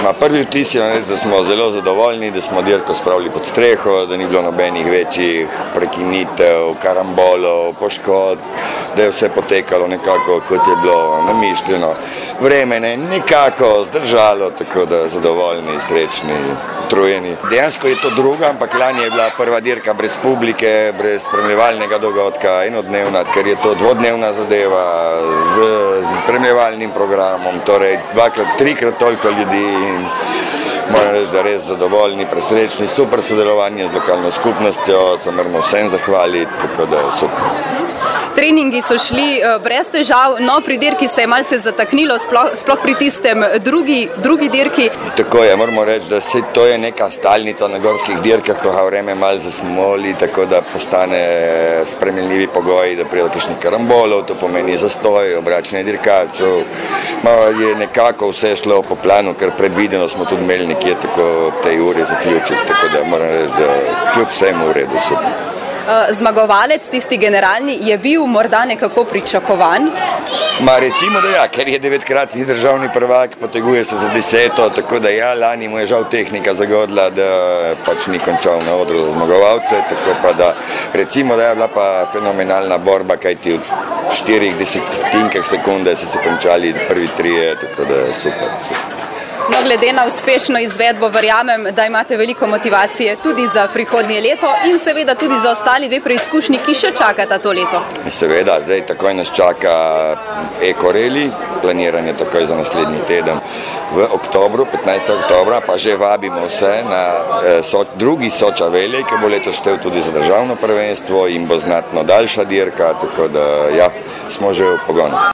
Prvi vtis je, da smo zelo zadovoljni, da smo dirko spravili pod streho, da ni bilo nobenih večjih prekinitev, karambolov, poškodb, da je vse potekalo nekako, kot je bilo namišljeno. Vreme je nekako zdržalo, tako da zadovoljni, srečni, utrujeni. Dejansko je to druga, ampak lani je bila prva dirka brez publike, brez spremljevalnega dogodka, enodnevna, ker je to dvodnevna zadeva z spremljevalnim programom, torej dvakrat, trikrat toliko ljudi in moram reči, da res zadovoljni, presrečni, super sodelovanje z lokalno skupnostjo, se moramo vsem zahvaliti, tako da super. Treningi so šli brez težav, no pri dirki se je malce zataknilo, sploh pri tistem drugi dirki. Tako je, moramo reči, da to je neka stalnica na gorskih dirkah, ko vreme malo zasmoli, tako da postane spremenljivi pogoji, da pride do kakšnih karambolov, to pomeni zastoj, obračanje dirkačev. Je nekako vse šlo po planu, ker predvideno smo tudi imeli nekje tako ob tej uri zaključiti, tako da moram reči, da kljub vsemu v redu, super. Zmagovalec, tisti generalni, je bil morda nekako pričakovan? Recimo, da ja, ker je 9-kratni državni prvak, poteguje se za 10, tako da ja, lani mu je žal tehnika zagodila, da pač ni končal na odru za zmagovalce, tako pa da recimo, da je bila pa fenomenalna borba, kajti v 4 sekunde so se končali prvi trije, tako da super. No, glede na uspešno izvedbo verjamem, da imate veliko motivacije tudi za prihodnje leto in seveda tudi za ostali dve preizkušnji, ki še čakata to leto. Seveda, zdaj takoj nas čaka Eko-reli, planiranje takoj za naslednji teden v oktobru, 15. oktobra, pa že vabimo vse na drugi Soča Valley, ki bo letos štel tudi za državno prvenstvo in bo znatno daljša dirka, tako da ja, smo že v pogonu.